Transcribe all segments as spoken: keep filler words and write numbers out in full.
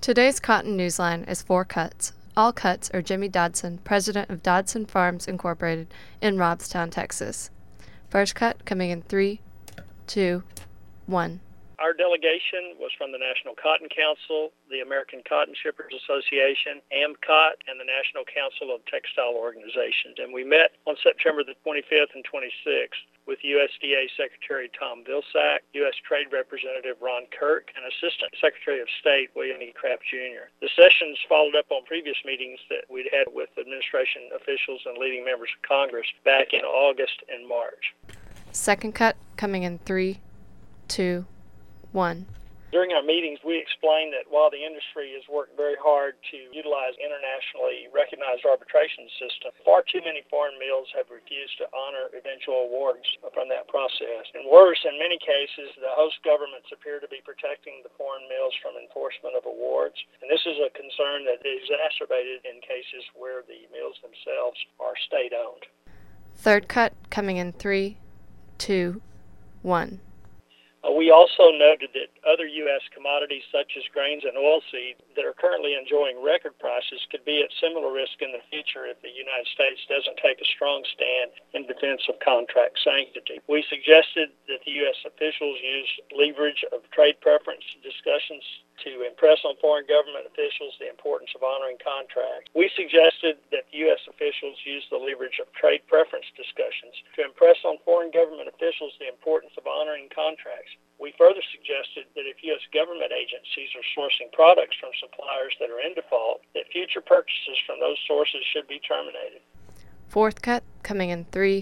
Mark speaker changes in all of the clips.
Speaker 1: Today's Cotton Newsline is four cuts. All cuts are Jimmy Dodson, president of Dodson Farms Incorporated in Robstown, Texas. First cut coming in three, two, one.
Speaker 2: Our delegation was from the National Cotton Council, the American Cotton Shippers Association, AMCOT, and the National Council of Textile Organizations. And we met on September the twenty-fifth and twenty-sixth with U S D A Secretary Tom Vilsack, U S Trade Representative Ron Kirk, and Assistant Secretary of State William E. Kraft Junior The sessions followed up on previous meetings that we'd had with administration officials and leading members of Congress back in August and March.
Speaker 1: Second cut coming in three, two, one.
Speaker 2: During our meetings, we explained that while the industry has worked very hard to utilize internationally recognized arbitration system, far too many foreign mills have refused to honor eventual awards from that process. And worse, in many cases, the host governments appear to be protecting the foreign mills from enforcement of awards. And this is a concern that is exacerbated in cases where the mills themselves are state-owned.
Speaker 1: Third cut coming in three, two, one.
Speaker 2: Uh, we also noted that other U S commodities such as grains and oilseed that are currently enjoying record prices could be at similar risk in the future if the United States doesn't take a strong stand in defense of contract sanctity. We suggested that the U S officials use leverage of trade preference discussions to impress on foreign government officials the importance of honoring contracts. We suggested that U S officials use the leverage of trade preference discussions to impress on foreign government officials the importance of honoring contracts. We further suggested that if U S government agencies are sourcing products from suppliers that are in default, that future purchases from those sources should be terminated.
Speaker 1: Fourth cut coming in three,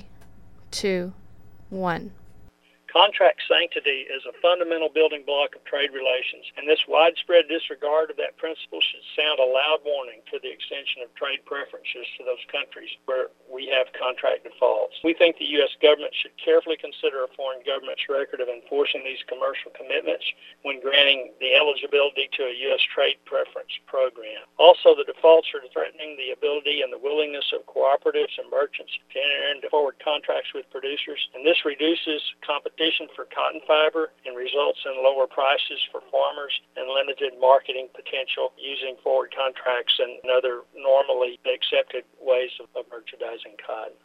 Speaker 1: two, one.
Speaker 2: Contract sanctity is a fundamental building block of trade relations, and this widespread disregard of that principle should sound a loud warning for the extension of trade preferences to those countries where we have contract defaults. We think the U S government should carefully consider a foreign government's record of enforcing these commercial commitments when granting the eligibility to a U S trade preference program. Also, the defaults are threatening the ability and the willingness of cooperatives and merchants to enter into forward contracts with producers, and this reduces competition for cotton fiber and results in lower prices for farmers and limited marketing potential using forward contracts and other normally accepted ways of, of merchandising cotton.